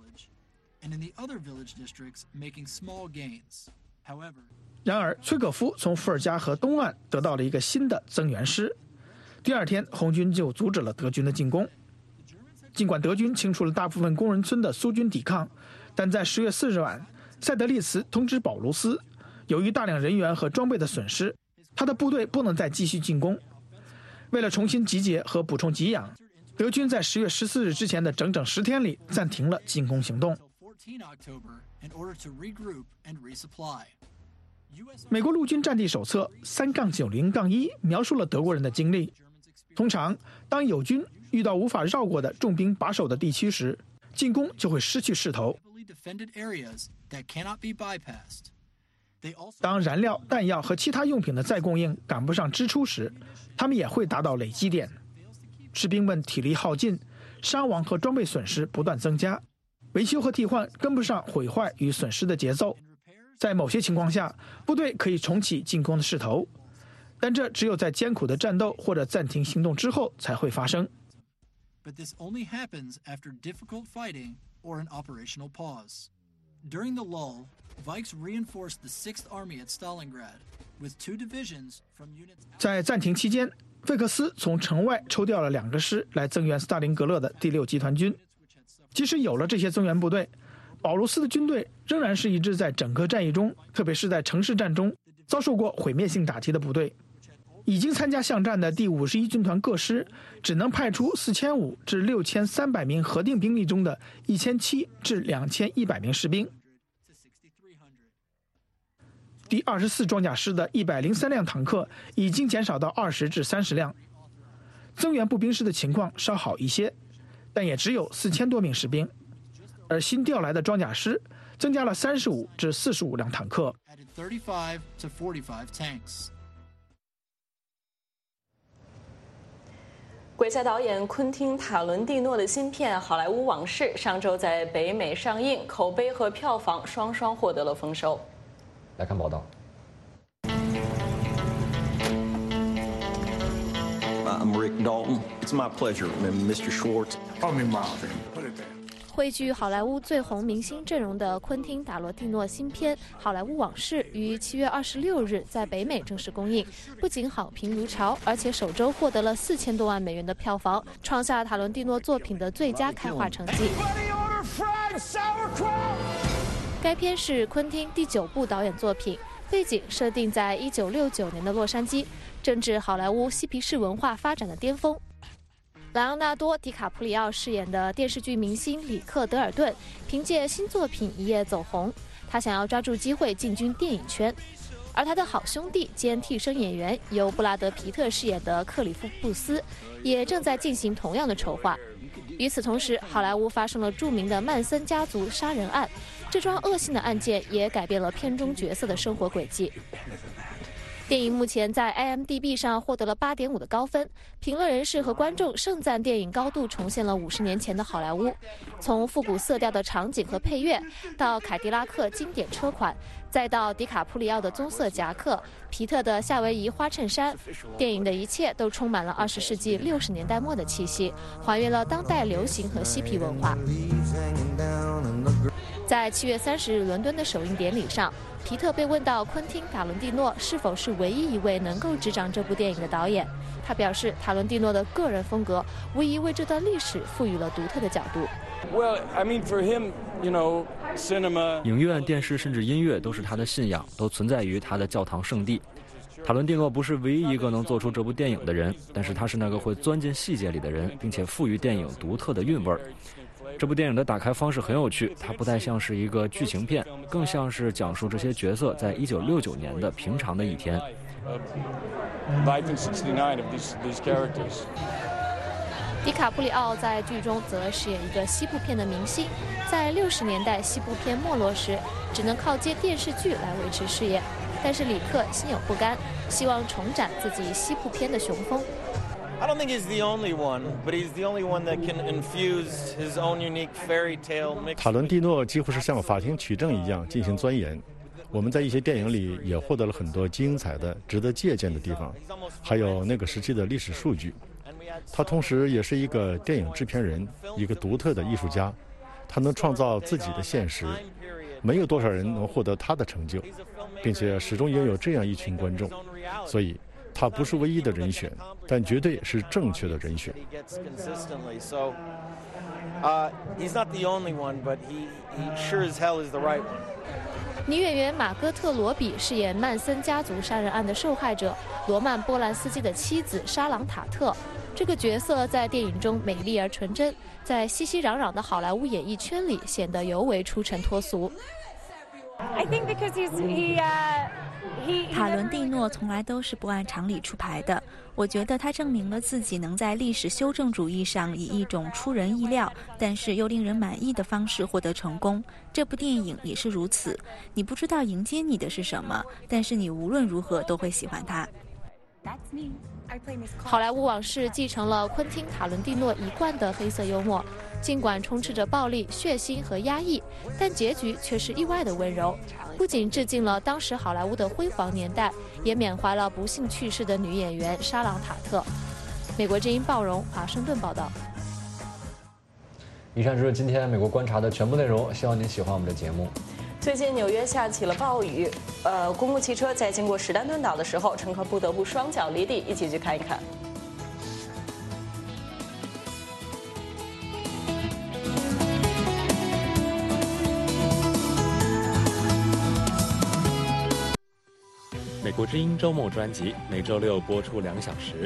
然而，崔可夫从伏尔加河东岸得到了一个新的增援师。第二天，红军就阻止了德军的进攻。尽管德军清除了大部分工人村的苏军抵抗，但在十月四日晚，塞德利茨通知保卢斯，由于大量人员和装备的损失，他的部队不能再继续进攻。为了重新集结和补充给养，德军在十月十四日之前的整整十天里暂停了进攻行动。美国陆军战地手册三杠九零杠一描述了德国人的经历。通常，当友军遇到无法绕过的重兵把守的地区时，进攻就会失去势头。当燃料、弹药和其他用品的再供应赶不上支出时，他们也会达到累积点。士兵们体力耗尽，伤亡和装备损失不断增加，维修和替换跟不上毁坏与损失的节奏。在某些情况下，部队可以重启进攻的势头，但这只有在艰苦的战斗或者暂停行动之后才会发生。 But this only happens after difficult fighting or an operational pause. During the lull, Vikes reinforced the Sixth Army at Stalingrad with two divisions from units. 在暂停期间，费克斯从城外抽调了两个师来增援斯大林格勒的第六集团军。即使有了这些增援部队， 保罗斯的军队仍然是一支在整个战役中，特别是在城市战中遭受过毁灭性打击的部队。已经参加巷战的第五十一军团各师只能派出四千五至六千三百名核定兵力中的一千七至两千一百名士兵。第二十四装甲师的一百零三辆坦克已经减少到二十至三十辆。增援步兵师的情况稍好一些，但也只有四千多名士兵。而新调来的装甲师增加了三十五至四十五辆坦克。 鬼才导演昆汀·塔伦蒂诺的新片《好莱坞往事》上周在北美上映，口碑和票房双双获得了丰收。 来看报道。 I'm Rick Dalton. It's my pleasure, Mister Schwartz. Call me Marvin. Put it there. 汇聚好莱坞最红明星阵容的昆汀·塔罗蒂诺新片《好莱坞往事》于七月二十六日在北美正式公映，不仅好评如潮，而且首周获得了四千多万美元的票房，创下塔伦蒂诺作品的最佳开画成绩。该片是昆汀第九部导演作品，背景设定在一九六九年的洛杉矶，正值好莱坞嬉皮士文化发展的巅峰。莱昂纳多·迪卡普里奥饰演的电视剧明星里克·德尔顿，凭借新作品一夜走红。他想要抓住机会进军电影圈，而他的好兄弟兼替身演员由布拉德·皮特饰演的克里夫·布斯，也正在进行同样的筹划。与此同时，好莱坞发生了著名的曼森家族杀人案，这桩恶性的案件也改变了片中角色的生活轨迹。电影目前在 I M D B 上获得了 八点五 的高分，评论人士和观众盛赞电影高度重现了五十年前的好莱坞，从复古色调的场景和配乐，到凯迪拉克经典车款，再到迪卡普里奥的棕色夹克、皮特的夏威夷花衬衫，电影的一切都充满了二十世纪六十年代末的气息，还原了当代流行和嬉皮文化。在七月三十日伦敦的首映典礼上，皮特被问到昆汀·塔伦蒂诺是否是唯一一位能够执掌这部电影的导演，他表示，塔伦蒂诺的个人风格无疑为这段历史赋予了独特的角度。 Well, I mean, for him, you know, cinema. 影院、电视甚至音乐都是他的信仰，都存在于他的教堂圣地。塔伦蒂诺不是唯一一个能做出这部电影的人，但是他是那个会钻进细节里的人，并且赋予电影独特的韵味儿。这部电影的打开方式很有趣，它不太像是一个剧情片，更像是讲述这些角色在一九六九年的平常的一天。 迪卡普里奥在剧中则饰演一个西部片的明星，在六十年代西部片没落时，只能靠接电视剧来维持事业。但是里克心有不甘，希望重展自己西部片的雄风。 I don't think he's the only one, but he's the only one that can infuse his own unique fairy tale mix. 塔伦蒂诺几乎是像法庭取证一样进行钻研。我们在一些电影里也获得了很多精彩的、值得借鉴的地方，还有那个时期的历史数据。他同时也是一个电影制片人，一个独特的艺术家。他能创造自己的现实，没有多少人能获得他的成就，并且始终拥有这样一群观众。所以他不是唯一的人选，但绝对是正确的人选。 女演员玛戈特·罗比饰演曼森家族杀人案的受害者罗曼·波兰斯基的妻子沙朗塔特。这个角色在电影中美丽而纯真，在熙熙攘攘的好莱坞演艺圈里显得尤为出尘脱俗。 I think because he's, he, uh... 塔伦蒂诺从来都是不按常理出牌的，我觉得他证明了自己能在历史修正主义上以一种出人意料但是又令人满意的方式获得成功。这部电影也是如此，你不知道迎接你的是什么，但是你无论如何都会喜欢它。好莱坞往事继承了昆汀·塔伦蒂诺一贯的黑色幽默，尽管充斥着暴力、血腥和压抑，但结局却是意外的温柔。不仅致敬了当时好莱坞的辉煌年代，也缅怀了不幸去世的女演员莎朗塔特。美国之音鲍荣华盛顿报道。 以上就是今天美国观察的全部内容，希望您喜欢我们的节目。 最近纽约下起了暴雨，呃，公共汽车在经过史丹顿岛的时候，乘客不得不双脚离地，一起去看一看。 美国之音周末专辑每周六播出两小时，